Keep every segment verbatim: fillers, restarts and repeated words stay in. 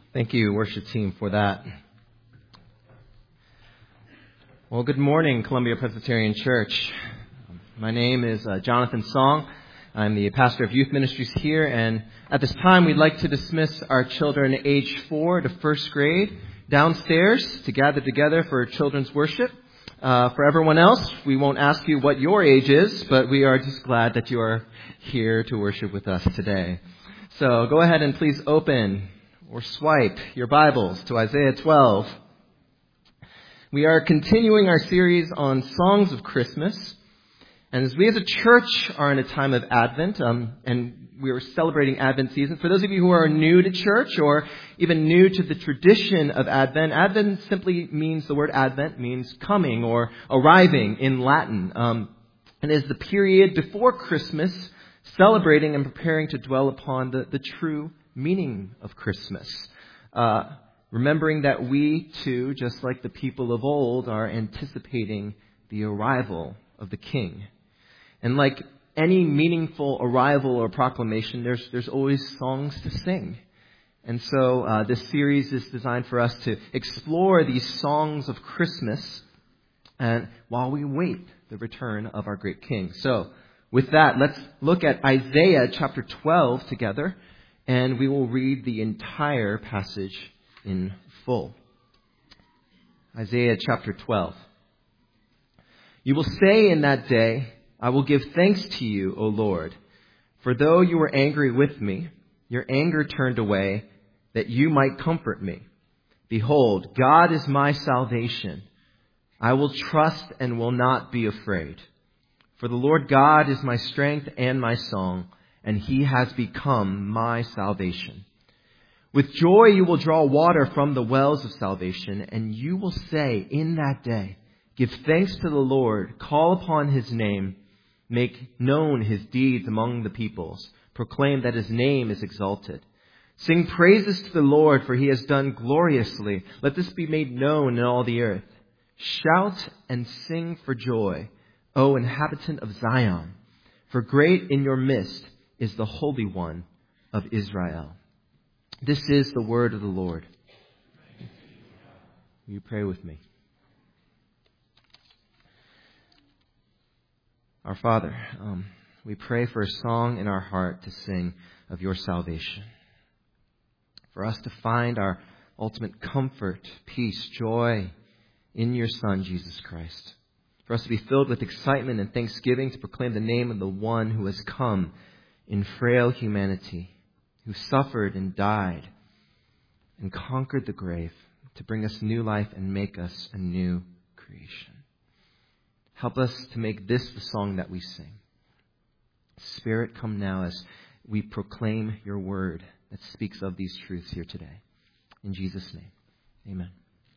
Thank you, worship team, for that. Well, good morning, Columbia Presbyterian Church. My name is uh, Jonathan Song. I'm the pastor of youth ministries here, and at this time, we'd like to dismiss our children age four to first grade downstairs to gather together for children's worship. Uh, for everyone else, we won't ask you what your age is, but we are just glad that you are here to worship with us today. So go ahead and please open or swipe your Bibles to Isaiah twelve. We are continuing our series on songs of Christmas. And as we as a church are in a time of Advent, um, and we are celebrating Advent season, for those of you who are new to church or even new to the tradition of Advent, Advent simply means, the word Advent means coming or arriving in Latin. Um, and is the period before Christmas, celebrating and preparing to dwell upon the, the true meaning of Christmas. Uh, remembering that we too, just like the people of old, are anticipating the arrival of the King. And like any meaningful arrival or proclamation, there's there's always songs to sing. And so uh, this series is designed for us to explore these songs of Christmas and while we wait the return of our great King. So with that, let's look at Isaiah chapter twelve together, and we will read the entire passage in full. Isaiah chapter twelve. You will say in that day, I will give thanks to you, O Lord, for though you were angry with me, your anger turned away, that you might comfort me. Behold, God is my salvation. I will trust and will not be afraid. For the Lord God is my strength and my song, and he has become my salvation. With joy you will draw water from the wells of salvation, and you will say in that day, give thanks to the Lord, call upon his name, make known his deeds among the peoples, proclaim that his name is exalted. Sing praises to the Lord, for he has done gloriously. Let this be made known in all the earth. Shout and sing for joy, O inhabitant of Zion, for great in your midst is the Holy One of Israel. This is the word of the Lord. Will you pray with me? Our Father, um, we pray for a song in our heart to sing of your salvation. For us to find our ultimate comfort, peace, joy in your Son, Jesus Christ. For us to be filled with excitement and thanksgiving to proclaim the name of the one who has come in frail humanity, who suffered and died and conquered the grave to bring us new life and make us a new creation. Help us to make this the song that we sing. Spirit, come now as we proclaim your word that speaks of these truths here today. In Jesus' name, amen.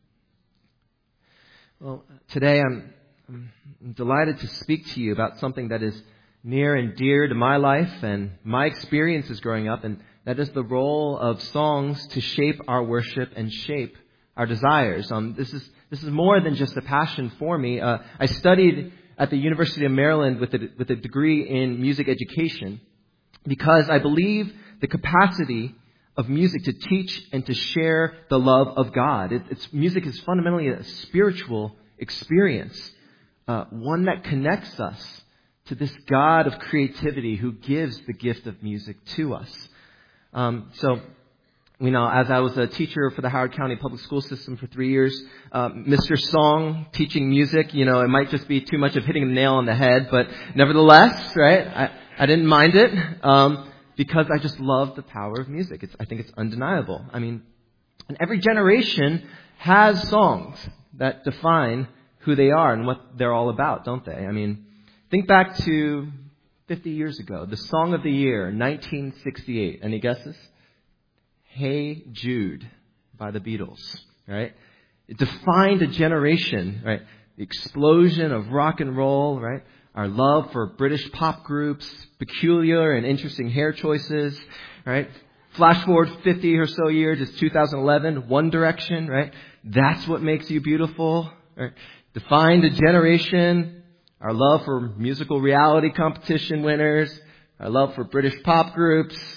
Well, today I'm, I'm delighted to speak to you about something that is near and dear to my life and my experiences growing up, and that is the role of songs to shape our worship and shape our desires. Um, this is this is more than just a passion for me. Uh, I studied at the University of Maryland with a, with a degree in music education because I believe the capacity of music to teach and to share the love of God. It, it's music is fundamentally a spiritual experience, uh, one that connects us to this God of creativity who gives the gift of music to us. Um, so. You know, as I was a teacher for the Howard County Public School System for three years, uh, Mister Song teaching music, you know, it might just be too much of hitting a nail on the head, but nevertheless, right, I, I didn't mind it um, because I just love the power of music. It's, I think it's undeniable. I mean, and every generation has songs that define who they are and what they're all about, don't they? I mean, think back to fifty years ago, the song of the year, nineteen sixty-eight. Any guesses? Hey Jude by the Beatles, right? It defined a generation, right? The explosion of rock and roll, right? Our love for British pop groups, peculiar and interesting hair choices, right? Flash forward fifty or so years, it's two thousand eleven, One Direction, right? That's what makes you beautiful, right? Defined a generation, our love for musical reality competition winners, our love for British pop groups,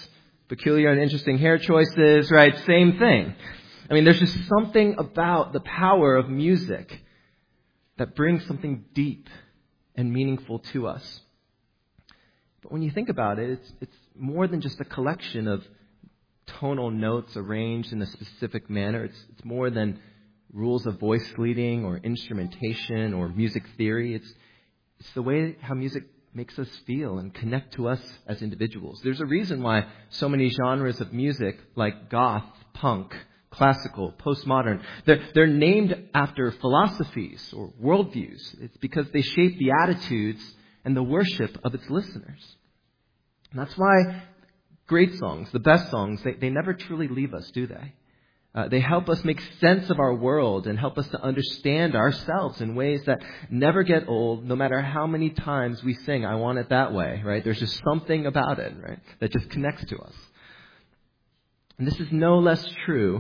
peculiar and interesting hair choices, right? Same thing. I mean, there's just something about the power of music that brings something deep and meaningful to us. But when you think about it, it's, it's more than just a collection of tonal notes arranged in a specific manner. It's, it's more than rules of voice leading or instrumentation or music theory. It's, it's the way how music makes us feel and connect to us as individuals. There's a reason why so many genres of music like goth, punk, classical, postmodern, they're, they're named after philosophies or worldviews. It's because they shape the attitudes and the worship of its listeners. And that's why great songs, the best songs, they, they never truly leave us, do they? Uh, they help us make sense of our world and help us to understand ourselves in ways that never get old, no matter how many times we sing, I want it that way, right? There's just something about it, right, that just connects to us. And this is no less true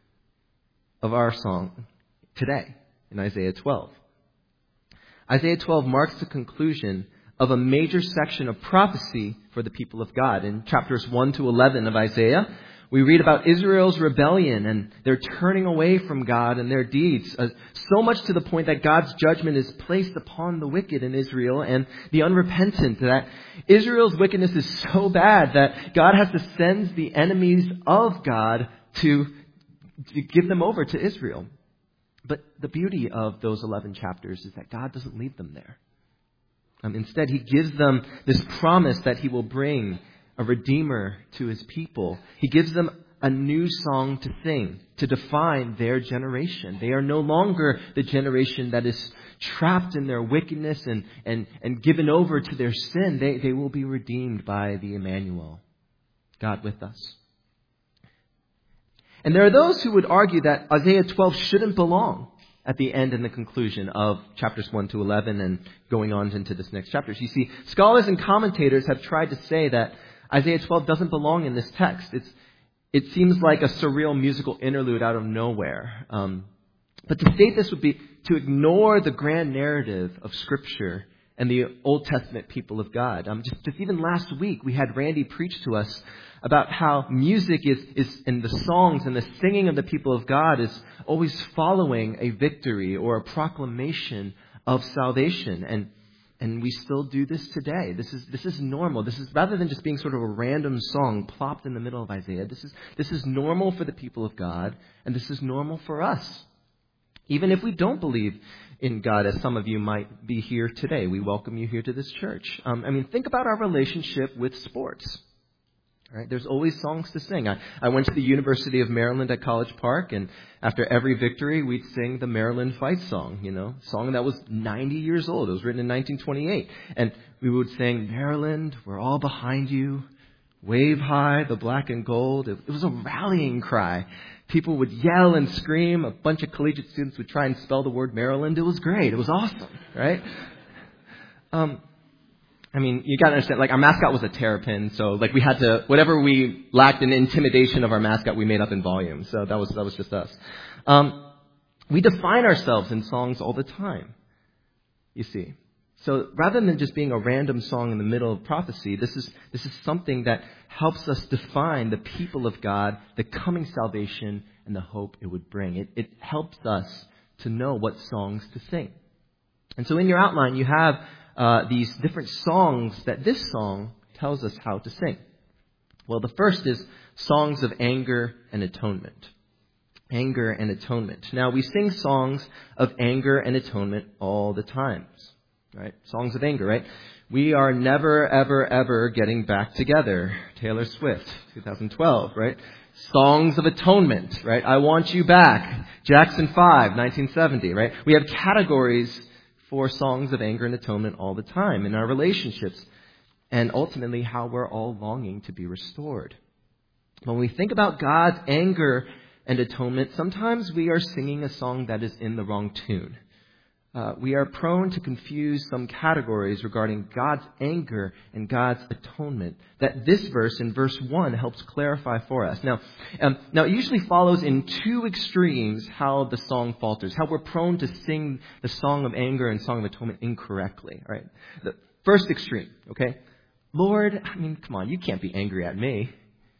of our song today in Isaiah twelve. Isaiah twelve marks the conclusion of a major section of prophecy for the people of God. In chapters one to eleven of Isaiah, we read about Israel's rebellion and their turning away from God and their deeds, uh, so much to the point that God's judgment is placed upon the wicked in Israel and the unrepentant, that Israel's wickedness is so bad that God has to send the enemies of God to, to give them over to Israel. But the beauty of those eleven chapters is that God doesn't leave them there. Um, instead, He gives them this promise that He will bring a redeemer to His people. He gives them a new song to sing, to define their generation. They are no longer the generation that is trapped in their wickedness and, and, and given over to their sin. They, they will be redeemed by the Emmanuel, God with us. And there are those who would argue that Isaiah twelve shouldn't belong at the end and the conclusion of chapters one to eleven and going on into this next chapter. You see, scholars and commentators have tried to say that Isaiah twelve doesn't belong in this text. It's, it seems like a surreal musical interlude out of nowhere. Um, but to state this would be to ignore the grand narrative of Scripture and the Old Testament people of God. Um, just, just even last week, we had Randy preach to us about how music is, is, and the songs and the singing of the people of God is always following a victory or a proclamation of salvation. And And we still do this today. This is this is normal. This is rather than just being sort of a random song plopped in the middle of Isaiah. This is this is normal for the people of God, and this is normal for us. Even if we don't believe in God, as some of you might be here today, we welcome you here to this church. Um, I mean, think about our relationship with sports. Right? There's always songs to sing. I, I went to the University of Maryland at College Park, and after every victory, we'd sing the Maryland Fight song, you know, a song that was ninety years old. It was written in nineteen twenty-eight. And we would sing, Maryland, we're all behind you. Wave high, the black and gold. It, it was a rallying cry. People would yell and scream. A bunch of collegiate students would try and spell the word Maryland. It was great. It was awesome, right? Um, I mean, you got to understand, like, our mascot was a terrapin, so, like, we had to, whatever we lacked in intimidation of our mascot, we made up in volume. So that was, that was just us. Um, we define ourselves in songs all the time, you see. So rather than just being a random song in the middle of prophecy, this is, this is something that helps us define the people of God, the coming salvation, and the hope it would bring. It, it helps us to know what songs to sing. And so in your outline, you have Uh, these different songs that this song tells us how to sing. Well, the first is songs of anger and atonement. Anger and atonement. Now, we sing songs of anger and atonement all the time, right? Songs of anger, right? We are never, ever, ever getting back together. Taylor Swift, twenty twelve, right? Songs of atonement, right? I want you back. Jackson five, nineteen seventy, right? We have categories for songs of anger and atonement all the time in our relationships, and ultimately how we're all longing to be restored. When we think about God's anger and atonement, sometimes we are singing a song that is in the wrong tune. Uh, we are prone to confuse some categories regarding God's anger and God's atonement that this verse in verse one helps clarify for us. Now, um, now it usually follows in two extremes how the song falters, how we're prone to sing the song of anger and song of atonement incorrectly. All right, the first extreme, okay? Lord, I mean, come on, you can't be angry at me.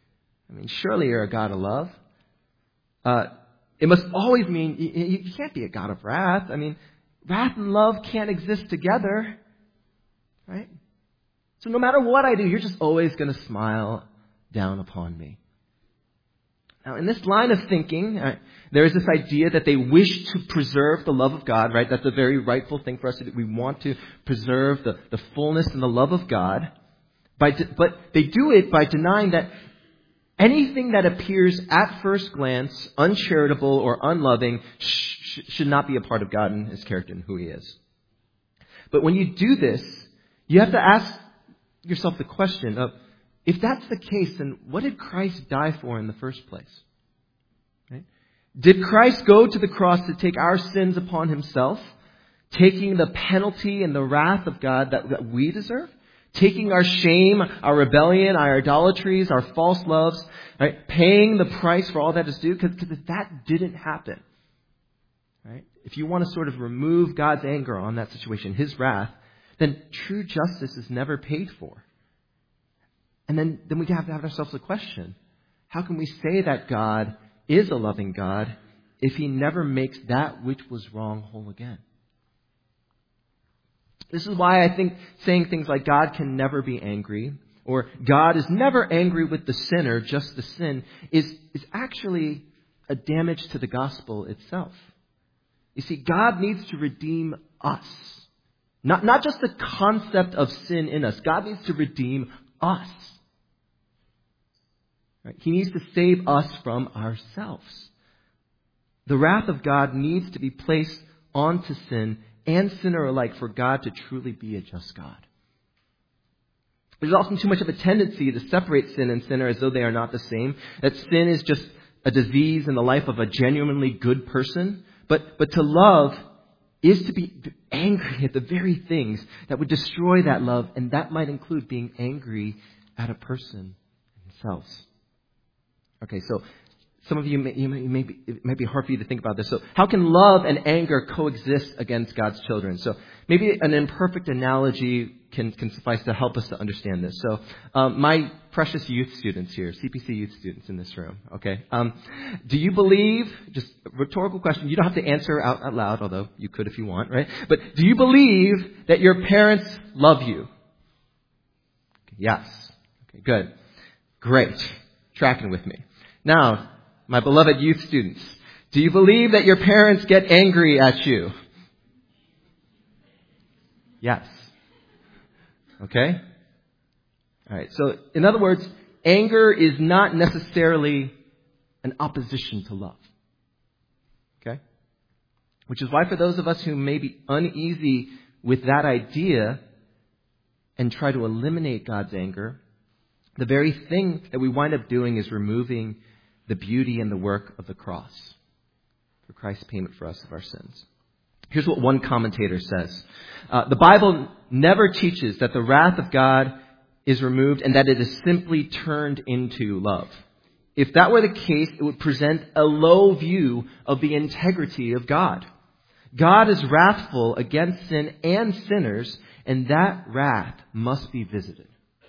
I mean, surely you're a God of love. Uh, it must always mean you, you can't be a God of wrath. I mean, wrath and love can't exist together, right? So no matter what I do, you're just always going to smile down upon me. Now, in this line of thinking, uh, there is this idea that they wish to preserve the love of God, right? That's a very rightful thing for us to do. We want to preserve the, the fullness and the love of God. By de- but they do it by denying that anything that appears at first glance uncharitable or unloving sh- should not be a part of God and His character and who He is. But when you do this, you have to ask yourself the question of, if that's the case, then what did Christ die for in the first place? Right? Did Christ go to the cross to take our sins upon Himself, taking the penalty and the wrath of God that, that we deserve? Taking our shame, our rebellion, our idolatries, our false loves, right? Paying the price for all that is due? Because if that didn't happen, right? If you want to sort of remove God's anger on that situation, His wrath, then true justice is never paid for. And then, then we have to have ourselves a question. How can we say that God is a loving God if He never makes that which was wrong whole again? This is why I think saying things like God can never be angry, or God is never angry with the sinner, just the sin, is, is actually a damage to the gospel itself. You see, God needs to redeem us. Not, not just the concept of sin in us. God needs to redeem us. Right? He needs to save us from ourselves. The wrath of God needs to be placed onto sin and sinner alike for God to truly be a just God. There's often too much of a tendency to separate sin and sinner as though they are not the same. That sin is just a disease in the life of a genuinely good person. But, but to love is to be angry at the very things that would destroy that love. And that might include being angry at a person themselves. Okay, so some of you, may, you, may, you may be, it might be hard for you to think about this. So how can love and anger coexist against God's children? So maybe an imperfect analogy can, can suffice to help us to understand this. So um, my precious youth students here, C P C youth students in this room, okay, um, do you believe, just a rhetorical question, you don't have to answer out, out loud, although you could if you want, right? But do you believe that your parents love you? Okay, yes. Okay, good. Great. Tracking with me. Now, my beloved youth students, do you believe that your parents get angry at you? Yes. Okay? All right. So, in other words, anger is not necessarily an opposition to love. Okay? Which is why for those of us who may be uneasy with that idea and try to eliminate God's anger, the very thing that we wind up doing is removing the beauty and the work of the cross for Christ's payment for us of our sins. Here's what one commentator says. Uh, the Bible never teaches that the wrath of God is removed and that it is simply turned into love. If that were the case, it would present a low view of the integrity of God. God is wrathful against sin and sinners, and that wrath must be visited.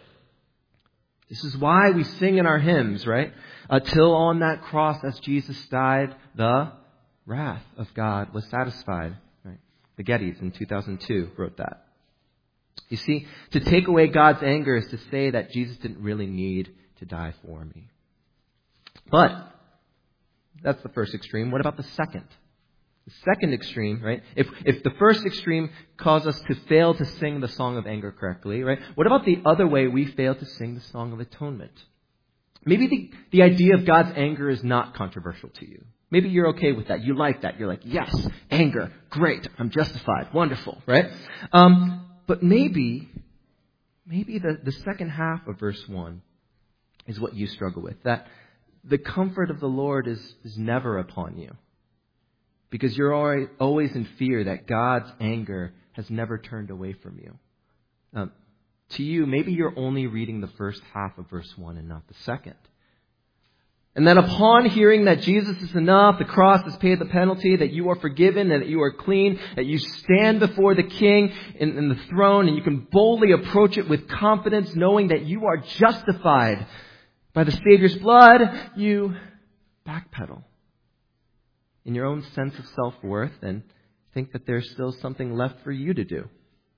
This is why we sing in our hymns, right? Until on that cross as Jesus died, the wrath of God was satisfied. Right? The Gettys in two thousand two wrote that. You see, to take away God's anger is to say that Jesus didn't really need to die for me. But that's the first extreme. What about the second? The second extreme, right? If if the first extreme caused us to fail to sing the song of anger correctly, right? What about the other way we fail to sing the song of atonement? Maybe the, the idea of God's anger is not controversial to you. Maybe you're okay with that. You like that. You're like, yes, anger, great, I'm justified, wonderful, right? Um, but maybe, maybe the, the second half of verse one is what you struggle with. That the comfort of the Lord is, is never upon you. Because you're always in fear that God's anger has never turned away from you. Um, to you, maybe you're only reading the first half of verse one and not the second. And then upon hearing that Jesus is enough, the cross has paid the penalty, that you are forgiven, that you are clean, that you stand before the King in, in the throne, and you can boldly approach it with confidence, knowing that you are justified. by the Savior's blood, you backpedal in your own sense of self-worth and think that there's still something left for you to do.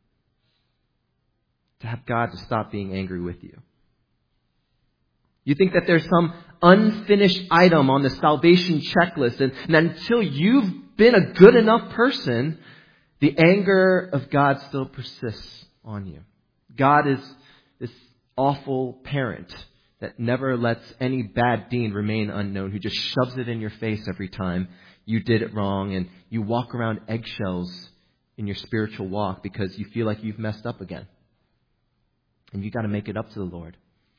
To have God to stop being angry with you. You think that there's some unfinished item on the salvation checklist, and, and until you've been a good enough person, the anger of God still persists on you. God is this awful parent that never lets any bad deed remain unknown, who just shoves it in your face every time you did it wrong, and you walk around eggshells in your spiritual walk because you feel like you've messed up again. And you got to make it up to the Lord.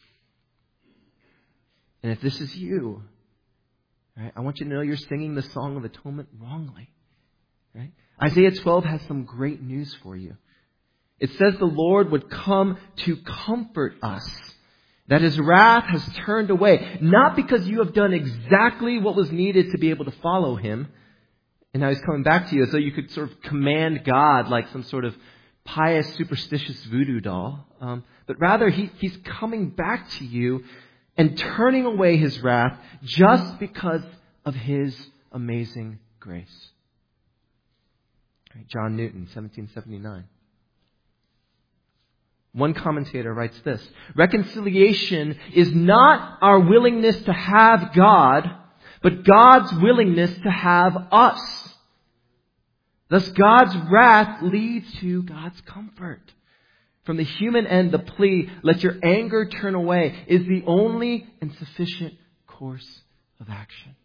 And if this is you, right, I want you to know you're singing the Song of Atonement wrongly. Right? Isaiah twelve has some great news for you. It says the Lord would come to comfort us, that His wrath has turned away, not because you have done exactly what was needed to be able to follow Him, and now He's coming back to you as though you could sort of command God like some sort of pious, superstitious voodoo doll, um, but rather he, He's coming back to you and turning away His wrath just because of His amazing grace. Right, John Newton, seventeen seventy-nine. One commentator writes this: reconciliation is not our willingness to have God, but God's willingness to have us. Thus, God's wrath leads to God's comfort. From the human end, the plea, let your anger turn away, is the only and sufficient course of action.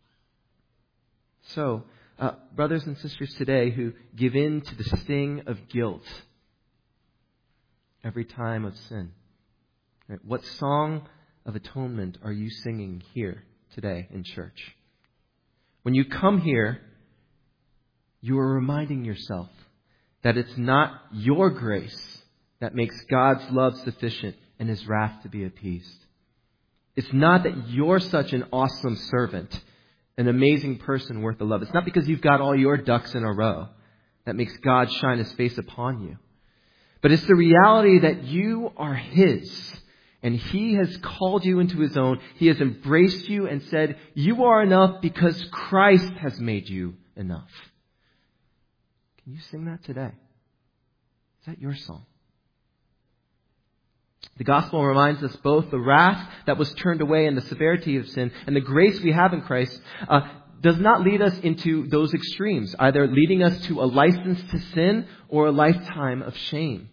So, uh, brothers and sisters today who give in to the sting of guilt every time of sin, right? What song of atonement are you singing here today in church? When you come here, you are reminding yourself that it's not your grace that makes God's love sufficient and His wrath to be appeased. It's not that you're such an awesome servant, an amazing person worth the love. It's not because you've got all your ducks in a row that makes God shine His face upon you. But it's the reality that you are His, and He has called you into His own. He has embraced you and said, you are enough because Christ has made you enough. Can you sing that today? Is that your song? The gospel reminds us both the wrath that was turned away and the severity of sin, and the grace we have in Christ uh, does not lead us into those extremes, either leading us to a license to sin or a lifetime of shame.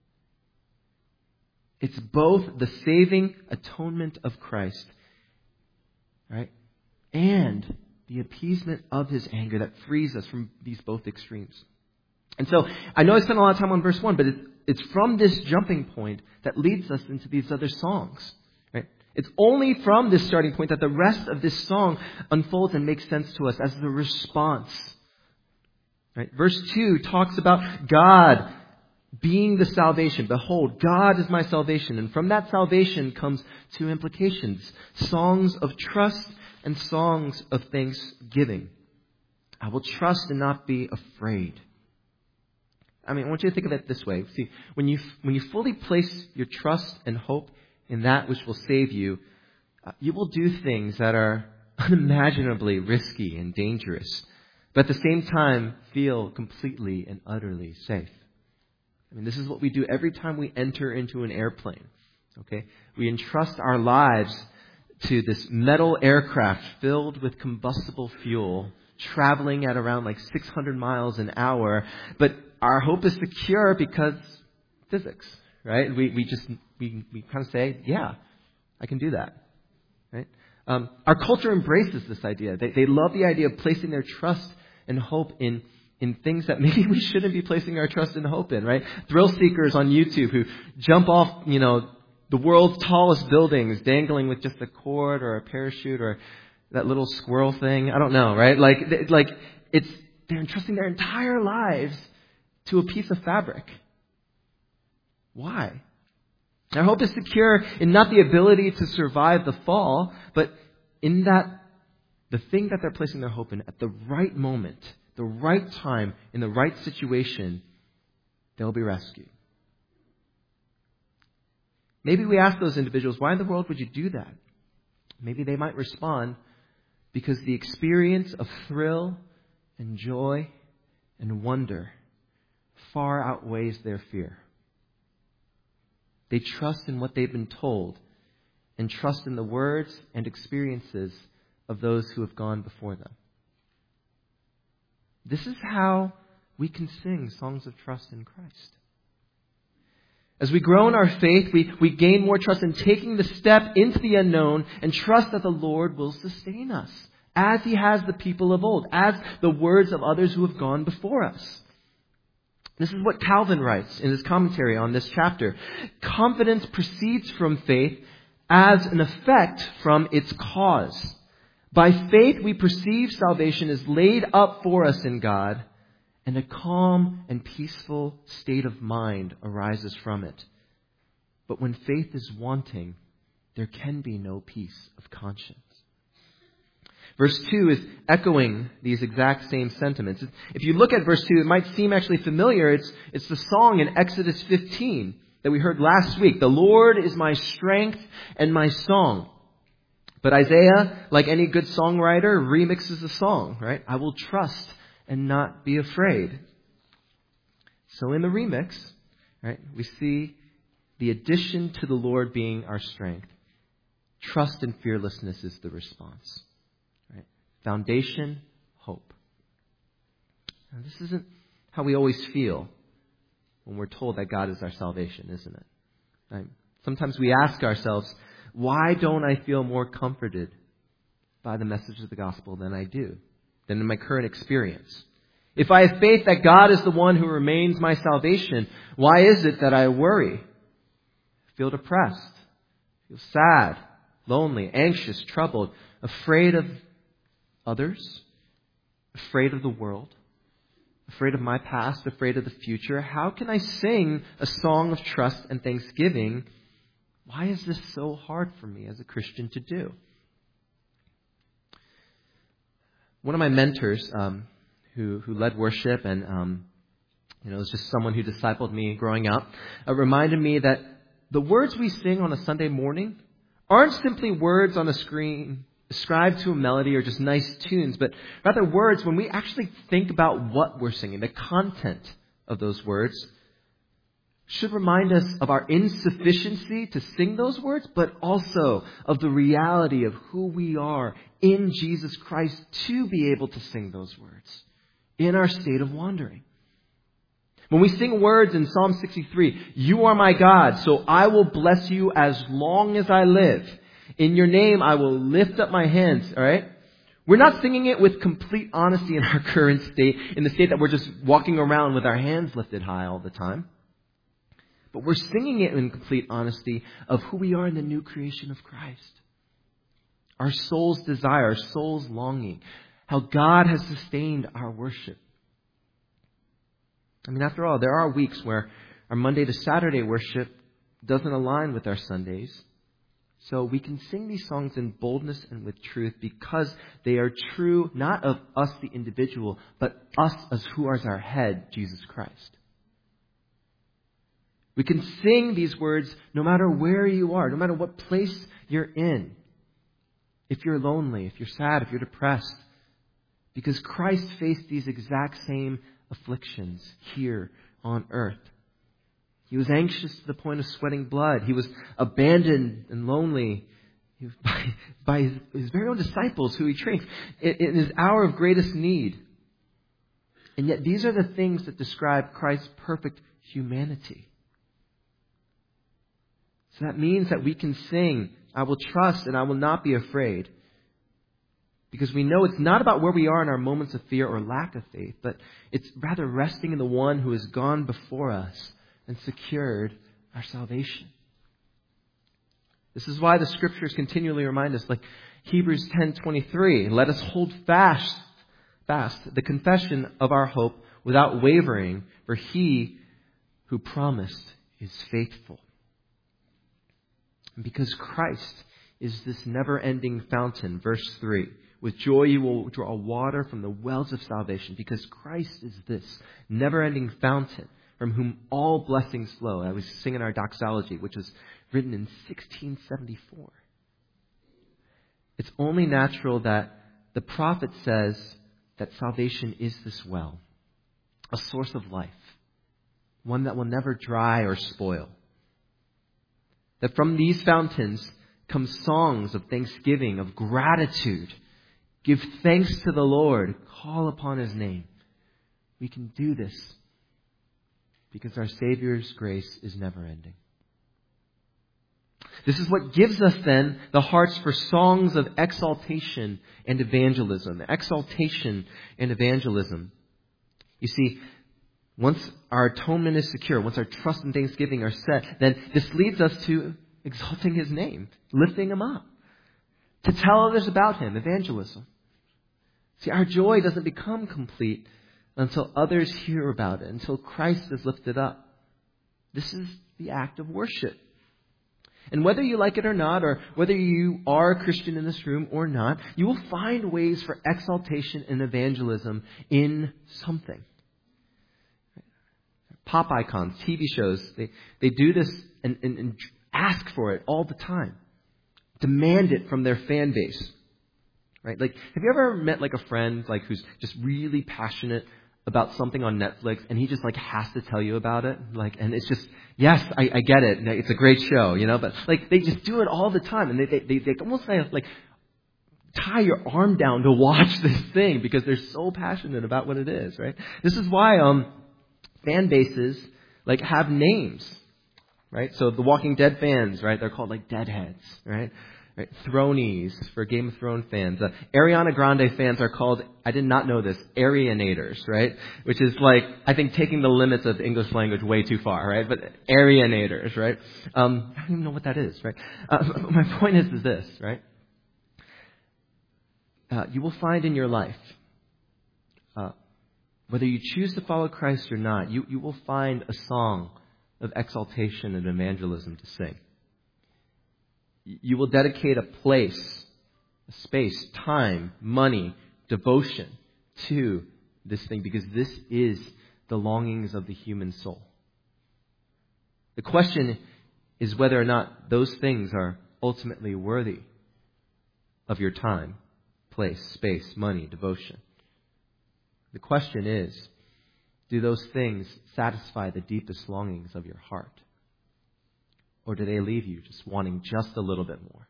It's both the saving atonement of Christ, right, and the appeasement of His anger that frees us from these both extremes. And so, I know I spent a lot of time on verse one, but it's, it's from this jumping point that leads us into these other songs. Right? It's only from this starting point that the rest of this song unfolds and makes sense to us as the response. Right? Verse two talks about God being the salvation. Behold, God is my salvation. And from that salvation comes two implications: songs of trust and songs of thanksgiving. I will trust and not be afraid. I mean, I want you to think of it this way. See, when you when you fully place your trust and hope in that which will save you, uh, you will do things that are unimaginably risky and dangerous, but at the same time feel completely and utterly safe. I mean, this is what we do every time we enter into an airplane. Okay, we entrust our lives to this metal aircraft filled with combustible fuel, traveling at around like six hundred miles an hour, but our hope is secure because physics, right? We we just we, we kind of say, yeah, I can do that, right? Um, our culture embraces this idea. They they love the idea of placing their trust and hope in in things that maybe we shouldn't be placing our trust and hope in, right? Thrill seekers on YouTube who jump off, you know, the world's tallest buildings, dangling with just a cord or a parachute or that little squirrel thing. I don't know, right? Like like it's they're entrusting their entire lives to a piece of fabric. Why? Their hope is secure in not the ability to survive the fall, but in that the thing that they're placing their hope in at the right moment, the right time, in the right situation, they'll be rescued. Maybe we ask those individuals, why in the world would you do that? maybe they might respond because the experience of thrill and joy and wonder far outweighs their fear. They trust in what they've been told and trust in the words and experiences of those who have gone before them. This is how we can sing songs of trust in Christ. As we grow in our faith, we, we gain more trust in taking the step into the unknown and trust that the Lord will sustain us, as He has the people of old, as the words of others who have gone before us. This is what Calvin writes in his commentary on this chapter. Confidence proceeds from faith as an effect from its cause. By faith we perceive salvation is laid up for us in God, and a calm and peaceful state of mind arises from it. But when faith is wanting, there can be no peace of conscience. Verse two is echoing these exact same sentiments. If you look at verse two, it might seem actually familiar. It's, it's the song in Exodus fifteen that we heard last week. The Lord is my strength and my song. But Isaiah, like any good songwriter, remixes the song, right? I will trust and not be afraid. So in the remix, right, we see the addition to the Lord being our strength. Trust and fearlessness is the response. Right? Foundation, hope. Now, this isn't how we always feel when we're told that God is our salvation, isn't it? Right? Sometimes we ask ourselves, why don't I feel more comforted by the message of the gospel than I do, than in my current experience? If I have faith that God is the one who remains my salvation, why is it that I worry, feel depressed, feel sad, lonely, anxious, troubled, afraid of others, afraid of the world, afraid of my past, afraid of the future? How can I sing a song of trust and thanksgiving? Why is this so hard for me as a Christian to do? One of my mentors, um, who who led worship and um, you know was just someone who discipled me growing up, uh, reminded me that the words we sing on a Sunday morning aren't simply words on a screen ascribed to a melody or just nice tunes, but rather words when we actually think about what we're singing, the content of those words should remind us of our insufficiency to sing those words, but also of the reality of who we are in Jesus Christ to be able to sing those words in our state of wandering. When we sing words in Psalm sixty-three, you are my God, so I will bless you as long as I live. In your name I will lift up my hands, all right? We're not singing it with complete honesty in our current state, in the state that we're just walking around with our hands lifted high all the time. But we're singing it in complete honesty of who we are in the new creation of Christ. Our soul's desire, our soul's longing, how God has sustained our worship. I mean, after all, there are weeks where our Monday to Saturday worship doesn't align with our Sundays. So we can sing these songs in boldness and with truth because they are true not of us, the individual, but us as who is our head, Jesus Christ. We can sing these words no matter where you are, no matter what place you're in. If you're lonely, if you're sad, if you're depressed. Because Christ faced these exact same afflictions here on earth. He was anxious to the point of sweating blood. He was abandoned and lonely he was by, by his, his very own disciples who he trained in, in his hour of greatest need. And yet these are the things that describe Christ's perfect humanity. So that means that we can sing, I will trust and I will not be afraid. Because we know it's not about where we are in our moments of fear or lack of faith, but it's rather resting in the one who has gone before us and secured our salvation. This is why the scriptures continually remind us, like Hebrews ten twenty-three, let us hold fast, fast the confession of our hope without wavering, for he who promised is faithful. And because Christ is this never-ending fountain, verse three, with joy you will draw water from the wells of salvation, because Christ is this never-ending fountain from whom all blessings flow. I was singing our doxology, which was written in sixteen seventy-four. only natural that the prophet says that salvation is this well, a source of life, one that will never dry or spoil. That from these fountains come songs of thanksgiving, of gratitude. Give thanks to the Lord. Call upon His name. We can do this because our Savior's grace is never ending. This is what gives us then the hearts for songs of exaltation and evangelism. Exaltation and evangelism. You see, once our atonement is secure, once our trust and thanksgiving are set, then this leads us to exalting His name, lifting Him up, to tell others about Him, evangelism. See, our joy doesn't become complete until others hear about it, until Christ is lifted up. This is the act of worship. And whether you like it or not, or whether you are a Christian in this room or not, you will find ways for exaltation and evangelism in something. Pop icons, T V shows, they, they do this and, and, and ask for it all the time. Demand it from their fan base. Right? Like, have you ever met like a friend like who's just really passionate about something on Netflix and he just like has to tell you about it? Like, and it's just, yes, I, I get it. It's a great show, you know, but like they just do it all the time and they, they, they, they almost kind of like tie your arm down to watch this thing because they're so passionate about what it is, right? This is why, um, fan bases like have names, right? So the Walking Dead fans, right? They're called like Deadheads, right? Right? Thronies for Game of Thrones fans. Uh, Ariana Grande fans are called, I did not know this, Arianators, right? Which is like, I think taking the limits of the English language way too far, right? But Arianators, right? Um, I don't even know what that is, right? Uh, my point is, is this, right? Uh, you will find in your life, uh, whether you choose to follow Christ or not, you, you will find a song of exaltation and evangelism to sing. You will dedicate a place, a space, time, money, devotion to this thing because this is the longings of the human soul. The question is whether or not those things are ultimately worthy of your time, place, space, money, devotion. The question is, do those things satisfy the deepest longings of your heart? Or do they leave you just wanting just a little bit more?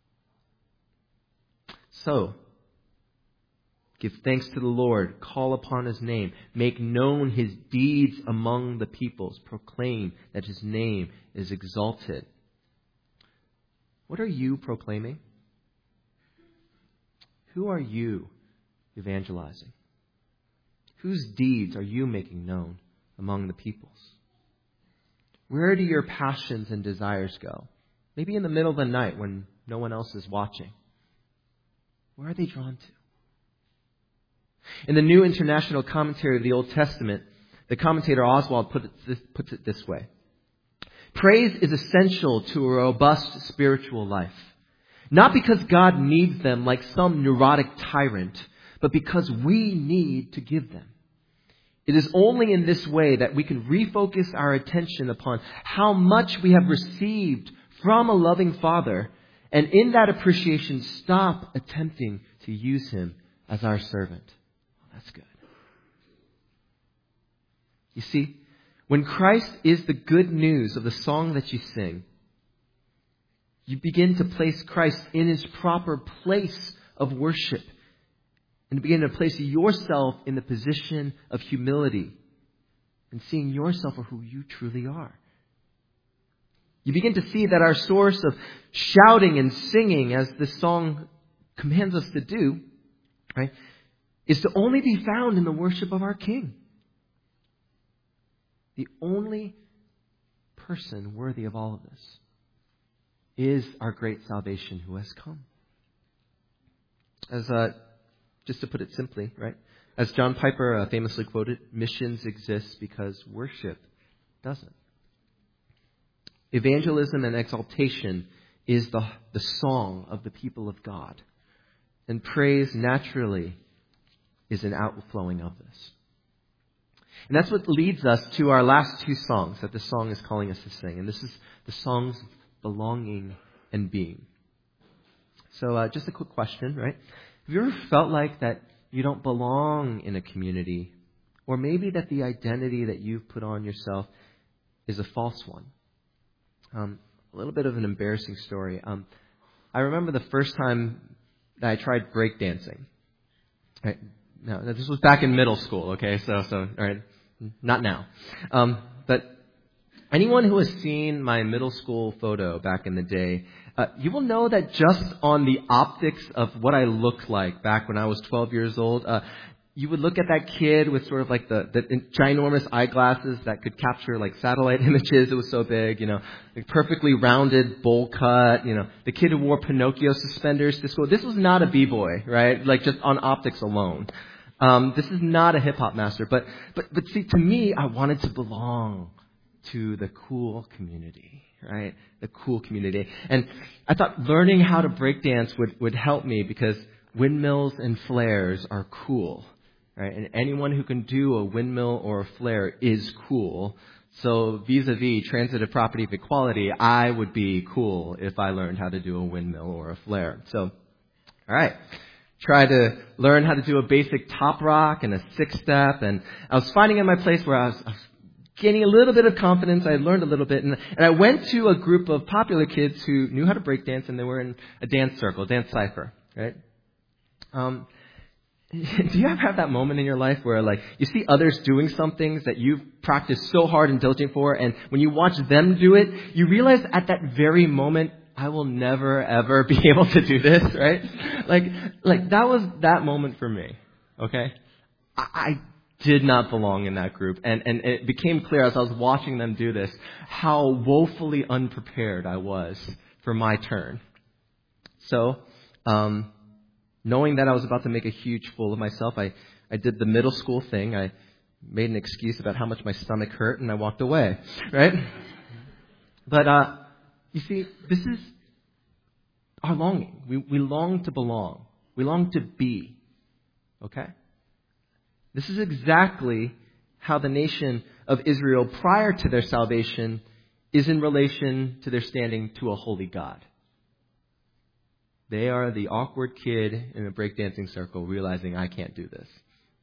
So, give thanks to the Lord, call upon His name, make known His deeds among the peoples, proclaim that His name is exalted. What are you proclaiming? Who are you evangelizing? Whose deeds are you making known among the peoples? Where do your passions and desires go? Maybe in the middle of the night when no one else is watching. Where are they drawn to? In the New International Commentary of the Old Testament, the commentator Oswald put it this, puts it this way. Praise is essential to a robust spiritual life. Not because God needs them like some neurotic tyrant, but because we need to give them. It is only in this way that we can refocus our attention upon how much we have received from a loving Father, and in that appreciation stop attempting to use Him as our servant. Well, that's good. You see, when Christ is the good news of the song that you sing, you begin to place Christ in His proper place of worship. And begin to place yourself in the position of humility and seeing yourself for who you truly are. You begin to see that our source of shouting and singing, as this song commands us to do, right, is to only be found in the worship of our King. The only person worthy of all of this is our great salvation who has come. As a Just to put it simply, right? As John Piper uh, famously quoted, missions exist because worship doesn't. Evangelism and exaltation is the, the song of the people of God. And praise naturally is an outflowing of this. And that's what leads us to our last two songs that the song is calling us to sing. And this is the songs of belonging and being. So uh, just a quick question, right? Have you ever felt like that you don't belong in a community, or maybe that the identity that you've put on yourself is a false one? Um, a little bit of an embarrassing story. Um, I remember the first time that I tried breakdancing. Right? Now, this was back in middle school, okay? So, so, all right, not now. Um, but anyone who has seen my middle school photo back in the day, uh, you will know that just on the optics of what I looked like back when I was twelve years old, uh, you would look at that kid with sort of like the, the ginormous eyeglasses that could capture like satellite images. It was so big, you know, like perfectly rounded bowl cut, you know, the kid who wore Pinocchio suspenders to school. This was not a b-boy, right? Like just on optics alone. Um, this is not a hip-hop master. But, but, but see, to me, I wanted to belong to the cool community, right? The cool community. And I thought learning how to breakdance would, would help me because windmills and flares are cool. Right? And anyone who can do a windmill or a flare is cool. So vis-a-vis transitive property of equality, I would be cool if I learned how to do a windmill or a flare. So, all right. Try to learn how to do a basic top rock and a six-step. And I was finding in my place where I was, I was gaining a little bit of confidence. I had learned a little bit. And, and I went to a group of popular kids who knew how to break dance, and they were in a dance circle, dance cypher, right? Um, Do you ever have that moment in your life where, like, you see others doing some things that you've practiced so hard and diligent for, and when you watch them do it, you realize at that very moment, I will never, ever be able to do this, right? Like, like that was that moment for me, okay? I, I did not belong in that group, and, and it became clear as I was watching them do this how woefully unprepared I was for my turn. So, um... knowing that I was about to make a huge fool of myself, I, I did the middle school thing. I made an excuse about how much my stomach hurt, and I walked away, right? But, uh, you see, this is our longing. We, we long to belong. We long to be, okay? This is exactly how the nation of Israel prior to their salvation is in relation to their standing to a holy God. They are the awkward kid in a breakdancing circle realizing I can't do this.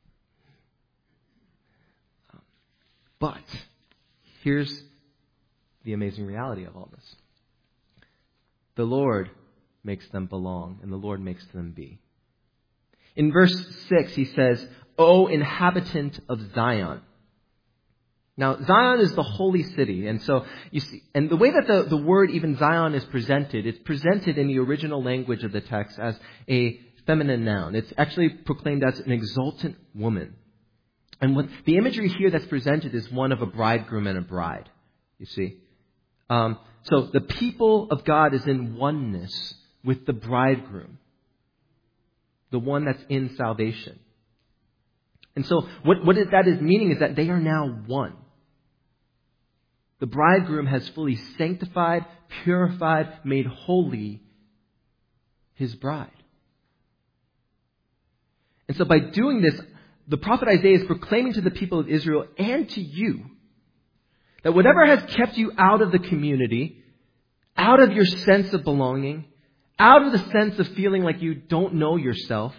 But here's the amazing reality of all this. The Lord makes them belong, and the Lord makes them be. In verse six, he says, O inhabitant of Zion. Now, Zion is the holy city, and so you see, and the way that the, the word even Zion is presented, it's presented in the original language of the text as a feminine noun. It's actually proclaimed as an exultant woman. And what the imagery here that's presented is one of a bridegroom and a bride, you see. Um, so the people of God is in oneness with the bridegroom, the one that's in salvation. And so what, what that is meaning is that they are now one. The bridegroom has fully sanctified, purified, made holy his bride. And so by doing this, the prophet Isaiah is proclaiming to the people of Israel and to you that whatever has kept you out of the community, out of your sense of belonging, out of the sense of feeling like you don't know yourself,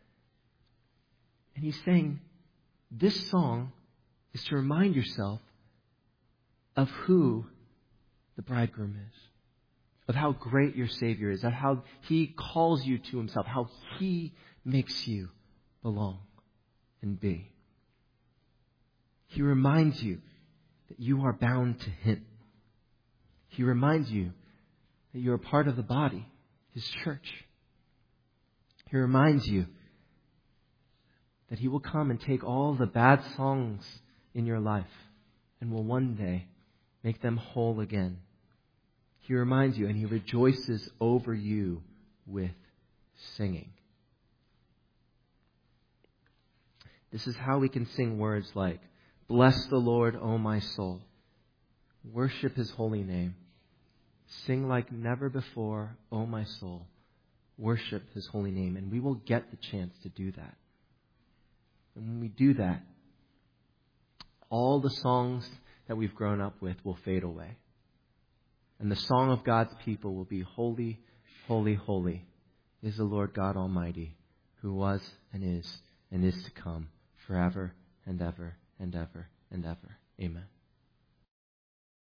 and he's saying, this song is to remind yourself of who the bridegroom is, of how great your Savior is, of how he calls you to himself, how he makes you belong and be. He reminds you that you are bound to him. He reminds you that you're a part of the body, his church. He reminds you that he will come and take all the bad songs in your life and will one day make them whole again. He reminds you and he rejoices over you with singing. This is how we can sing words like, bless the Lord, O my soul. Worship his holy name. Sing like never before, O my soul. Worship his holy name. And we will get the chance to do that. And when we do that, all the songs that we've grown up with will fade away. And the song of God's people will be holy, holy, holy is the Lord God Almighty, who was and is and is to come forever and ever and ever and ever. Amen.